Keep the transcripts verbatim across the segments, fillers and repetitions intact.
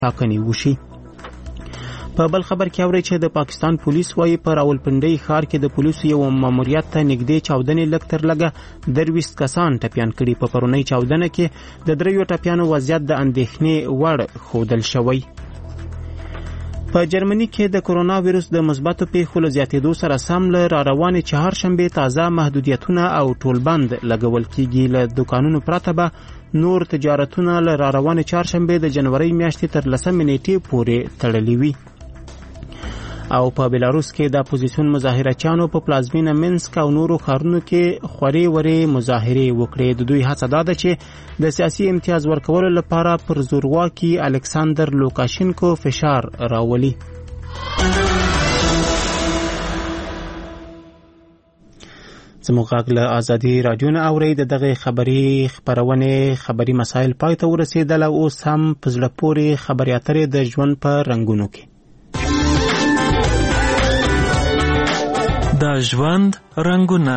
ټاکنې وشي. په بل خبر کې اوري چې د پاکستان پولیس وايي په راولپنډۍ ښار کې د پولیسو یو ماموریت ته نږدې چاودنې لږ تر لږه درویشت کسان ټپیان کړي. په پرونۍ چاودنه کې د دریو ټپیانو وضعیت د اندېښنې وړ ښودل شوی. په جرمني کې د کرونا ویروس د مثبتو پیښو له زیاتېدو سره سم له راروانې چهارشنبې تازه محدودیتونه او ټولبند لګول کېږي. له دوکانونو پرته به نور تجارتونه له راروانې چهارشنبې د جنورۍ میاشتې تر لسمې نیټې پورې تړلي وي. او په بلاروس کې د اپوزیسیون مظاهرچیانو په پلازمینه منسک او نورو ښارونو کې خورې ورې مظاهرې وکړې. د دوی هڅه دا ده چې د سیاسي امتیاز ورکولو لپاره پر زورواکي الکساندر لوکاشینکو فشار راولي. زموږ غږ له ازادي راډیو نه اورئ. د دغه خبري خبرونې خبري مسایل پای ته ورسېدل او اوس هم په زړه پورې خبرې اترې د ژوند په رنګونو کې. د ژوند رنگونه.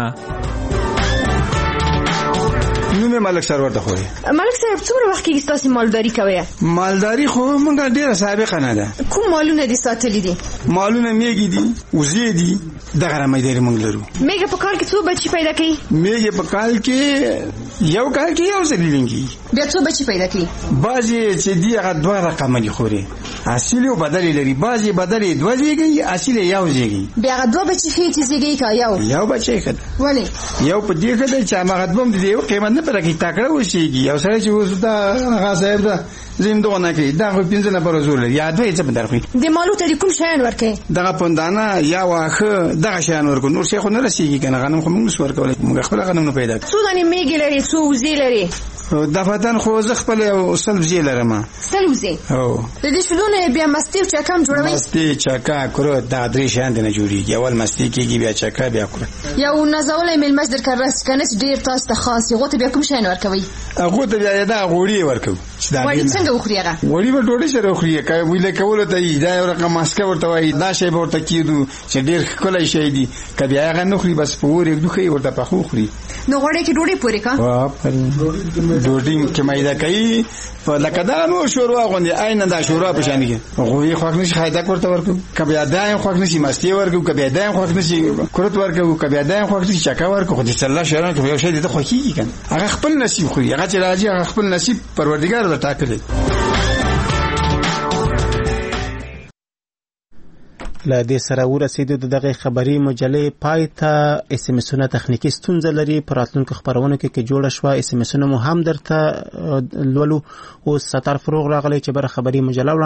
نومه ملک سرور ته خوري. ملک صاحب څومره وخت کې تاسو مالداري کوئ؟ مالداري خو مونږ ډیره سابقه نه ده. کوم مالونه دي ساتلي دي؟ مالونه میږي دي، وزې دي، دغه رمېداري مونږ لرو. میږي په کال کې څو بچي پیدا کوي؟ میږي په کال کې یو کال کې یو ځل لینګي. بیا څو بچي پیدا کوي؟ بعضي چې دی هغه دوه رقم دي خوري. اصلي او بدلي لري. بعضي بدلي دوه زیږي، اصلي یو زیږي. بیا هغه دوه بچي خې چې زیږي کا یو. یو بچي کړه. ولی؟ یو په دې کې چې هغه دوم دی یو قیمت نه پرې کې تاکړه وشيږي. یو سره چې اوس دا هغه صاحب دا زندونه کې دا خو پنځه نه پر زور لري. یا دوی څه بدرخي. د مالو ته کوم شیان ورکې؟ دغه پوندانه یا واخه دغه شیان ورکو. نور څه خو نه رسیږي کنه. غنم خو موږ ورکول. موږ خپل غنم نه پیدا. څو دانې میږي لري، څو وزې لري؟ د فتن خو زه خپل یو سل وزې لرم. سل وزې؟ او د دې شلونه بیا مستی او چکه هم جوړوي؟ مستی، چکه، کورو دا درې شیان نه جوړیږي. اول مستی کېږي، بیا چکه، بیا کورو. یو نازولې مل مزدر کړس کنه ډیر تاسو ته خاص یو ته بیا کوم شیان ورکوي؟ هغه ته بیا دا غوړي ورکو. وړي څنګه وخوري هغه؟ وړي په ډوډۍ سره وخوري. کای ویل کول ته دا یو رقم ماسکه ورته وای. دا شی ورته کیدو چې ډیر کولای شي دي. کبي هغه نه خوري، بس پور یو دوخي ورته پخو خوري. نو غوړي کې ډوډۍ پورې کا؟ وا ډوډۍ کې مایده کوي. په لکه دا نو شوروا غوندي عین دا شوروا په شان کې. غوړي خوښ نشي خایدا ورته ورکو. کبي دا خوښ نشي مستی ورکو. کبي دا خوښ نشي کورت ورکو. کبي دا خوښ نشي چکا ورکو. خو دې صلی الله شهران کې یو شی دې خوښيږي کنه. هغه خپل نصیب خوري. هغه چې راځي هغه خپل نصیب پروردګار ورته ټاکلی. له دې سره ورسېدو د دغه خبري مجلې پای ته. اس ام اسونه تخنیکی ستونزه لري. په راتلونکو خبرونو کې کې جوړه شوه. اس ام اسونه مو هم درته لولو. او ستر فروغ راغلی چې بر خبري مجله